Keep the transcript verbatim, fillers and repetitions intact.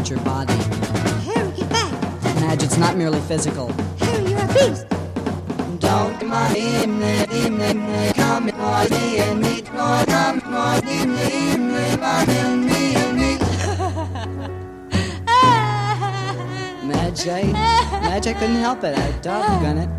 inside your body. Harry, get back. Madge, it's not merely physical. Harry, you're a beast. Don't mind him, him, him, come on, me and me, come on, him, him, him, me and me. Madge, I, Madge, I couldn't help it. I doggone it.